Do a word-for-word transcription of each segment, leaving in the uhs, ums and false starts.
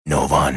نووان.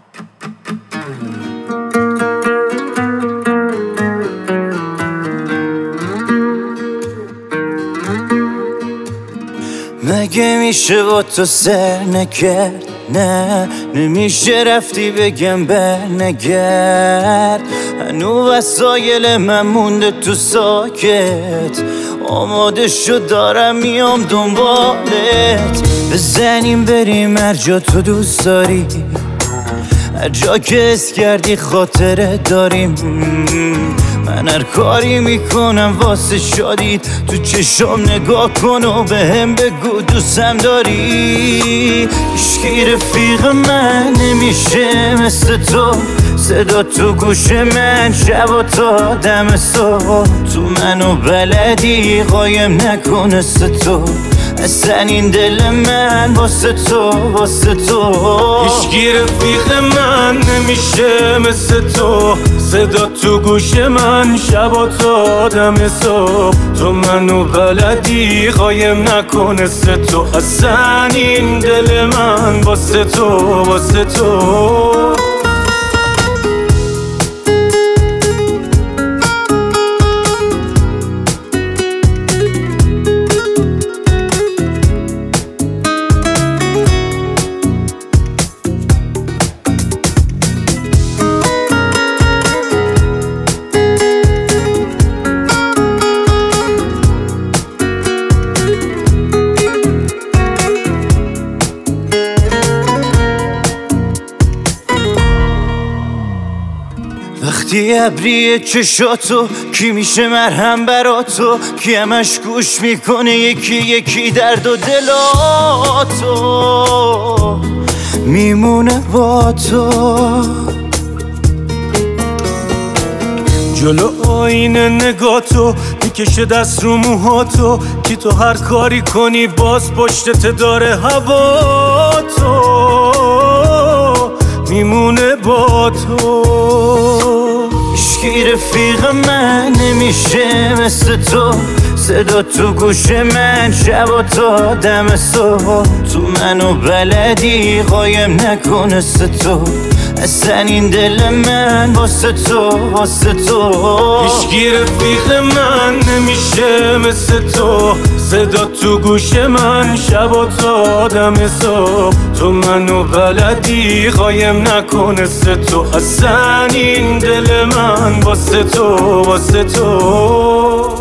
مگه میشه با تو سر نکرد؟ نه نمیشه رفتی بگم برنگرد. هنو وسایل من مونده تو ساکت، آماده شد دارم میام دنبالت. بزنیم بریم هر جا تو دوست داری، هر جا که اس کردی خاطره داریم. من هر کاری میکنم واسه شادیت، تو چشم نگاه کن و به هم بگو دوستم داری. هیچکی رفیق من نمیشه مثل تو، صدا تو گوش من شب و تا دم صبح. تو منو بلدی قایم نکنه تو، اصلا این دل من واسه تو واسه تو. هیچکی رفیق من نمیشه مثل تو، صدا تو گوش من شب و تا دم صبح. تو منو بلدی قایم نکنه تو، اصلا این دل من واسه تو واسه تو. وقتی ابریه چشاتو کی میشه مرهم برا تو، کی همش گوش میکنه یکی یکی درد و دلاتو میمونه با تو. جلو آینه نگاتو میکشه دست رو موهاتو، کی تو هر کاری کنی باز پشتت داره هوا تو میمونه با تو. هیچکی رفیق من نمیشه مثل تو، صدا تو گوش من شب و تا دم صبح. تو منو بلدی قایم نکنه تو، اصلا این دل من واسه تو واسه تو. هیچکی رفیق من نمیشه مثل تو، صدا تو گوش من شب و تا دم صبح. تو منو بلدی قایم نکنه تو، اصلا این دل من واسه تو واسه تو.